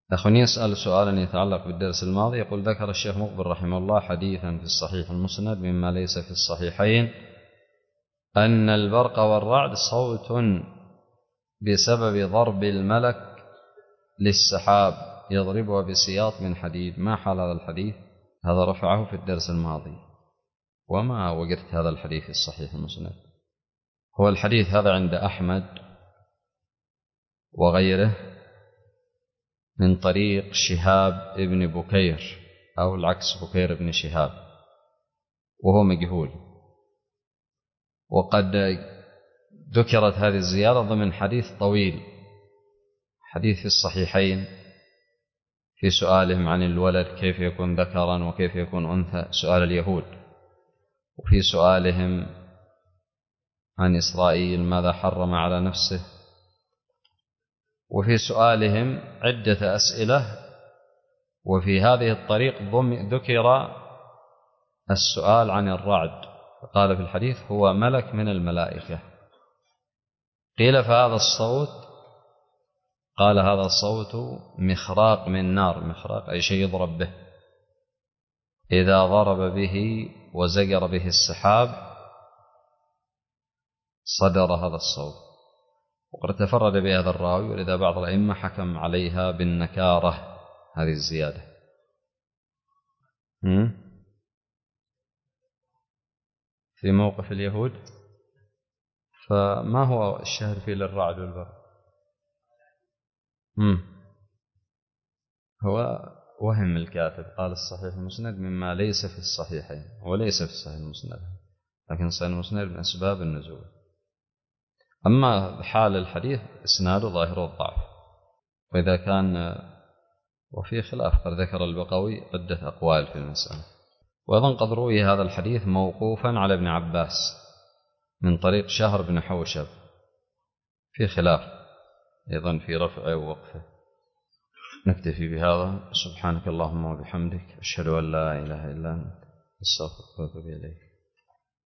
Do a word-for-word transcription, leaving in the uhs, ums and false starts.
أخوني يسأل سؤالا يتعلق بالدرس الماضي، يقول: ذكر الشيخ مقبل رحمه الله حديثا في الصحيح المسند مما ليس في الصحيحين أن البرق والرعد صوت بسبب ضرب الملك للسحاب يضربها بسياط من حديد. ما حال هذا الحديث؟ هذا رفعه في الدرس الماضي، وما وجدت هذا الحديث في الصحيح المسند. هو الحديث هذا عند أحمد وغيره من طريق شهاب ابن بكير، أو العكس بكير ابن شهاب، وهو مجهول. وقد ذكرت هذه الزيارة ضمن حديث طويل، حديث في الصحيحين في سؤالهم عن الولد كيف يكون ذكرا وكيف يكون أنثى، سؤال اليهود، وفي سؤالهم عن إسرائيل ماذا حرم على نفسه، وفي سؤالهم عدة أسئلة. وفي هذه الطريق ذكر السؤال عن الرعد، فقال في الحديث هو ملك من الملائكة. قيل فهذا الصوت، قال هذا الصوت مخراق من نار. مخراق أي شيء يضرب به، إذا ضرب به وزجر به السحاب صدر هذا الصوت. وقد تفرد بهذا الراوي، ولذا بعض الأئمة حكم عليها بالنكارة هذه الزيادة. في موقف اليهود، فما هو الشهر فيه للرعد والبرق؟ هو وهم الكاتب، قال الصحيح المسند مما ليس في الصحيحين، وليس في الصحيح المسند، لكن الصحيح المسند من أسباب النزول. أما حال الحديث إسناده ظاهر الضعف، وإذا كان وفي خلاف، قد ذكر البقوي عدة أقوال في المسألة. وأيضا قد روي هذا الحديث موقوفا على ابن عباس من طريق شهر بن حوشب، في خلاف أيضا في رفعه ووقفه. نكتفي بهذا. سبحانك اللهم وبحمدك، أشهد أن لا إله إلا أنت، أستغفرك وأتوب إليك.